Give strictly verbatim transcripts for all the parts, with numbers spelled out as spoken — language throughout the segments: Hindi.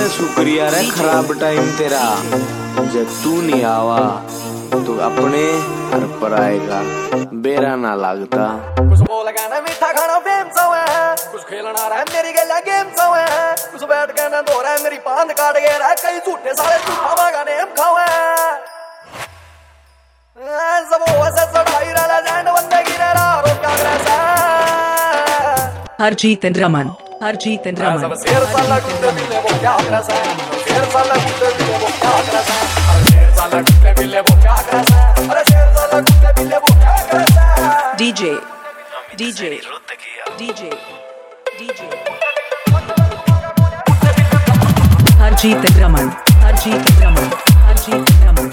अरे शुक्रिया रे खराब टाइम तेरा, जब तू नहीं आवा तो अपने घर पर आएगा बेरा ना लागता। कुछ बोल गाना मीठा खाना फेम सवे है, कुछ खेलना रहा है मेरी गला गेम सवे है, कुछ बैठ के ना दो रहा है मेरी पांद काट गया रहा है, कई झूठे साले झूठा गाने हम खावे सब वैसे चढ़ाई रहा लैंड बंदे की रहा रोक क्या ग्रेसा हरजीत एंड रमन हरजीत एंड रमन सब शेर साला कुत्ते बिल्ले वो क्या ग्रेसा शेर साला कुत्ते बिल्ले वो क्या ग्रेसा शेर साला कुत्ते बिल्ले वो क्या ग्रेसा अरे शेर साला कुत्ते बिल्ले वो क्या ग्रेसा DJ DJ DJ DJ Harjeet and Raman Harjeet and Raman Harjeet and Raman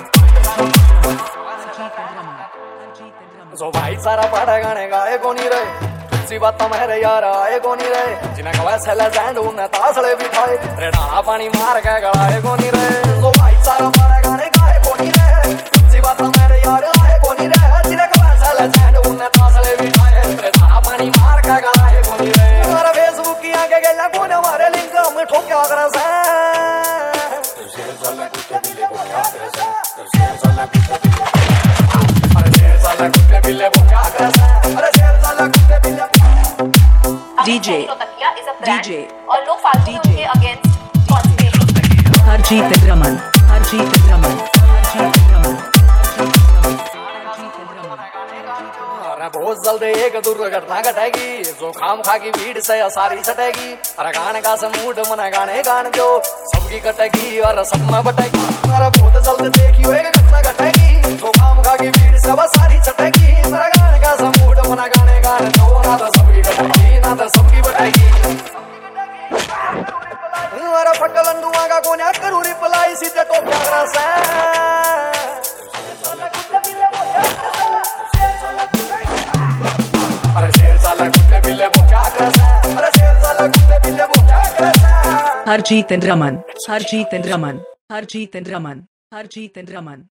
जो भाई सारा पाड़ा गाने गाए कोनी रहे तुझसी बात मेरे यार आए कोनी रहे जिन्हें कवा सैला जैंड उन्हें तासले बिठाए रेडाना पानी मार के गलाए कोनी रहे जो भाई सारा पाड़ा गाने गाए कोनी रहे तुझसी बात मेरे यार आए कोनी रहे जिन्हें कवा सैला जैंड उन्हें तासले बिठाए रेडाना पानी मार के गलाए कोनी रहे हमारा फेसबुक की आगे गया कोने हमारे लिंक में ठोक क्या करा सा शेर साला कुत्ते बिल्ले वो क्या करे सा शेर साला कुत्ते बिल्ले वो क्या करे सा अरे शेर साला कुत्ते बिल्ले डीजे डीजे और लोग फालतू में उनके against conspiracy Harjeet and Raman Harjeet and Raman Harjeet and Raman अरे बहुत जल्द एक दुर्घटना घटेगी जो खाम खा की भीड़ से सारी सटेगी अरे गाने का समूड मना गाने गान दो सबकी कटेगी और सब में बटेगी अरे बहुत जल्द देखियो एक घटना घटेगी जो खाम खा की भीड़ से सारी सटेगी अरे गाने का समूड मना गाने गान दो ना तो सबकी कटेगी ना तो सबकी बटेगी अरे फटलंडुआ का कोन्या करू रिप्लाई सीधे टोप जागरा से अरे शेर साला कुत्ते बिल्ले वो क्या करता है अरे शेर साला कुत्ते बिल्ले वो क्या करता है Harjeet and Raman Harjeet and Raman Harjeet and Raman Harjeet and Raman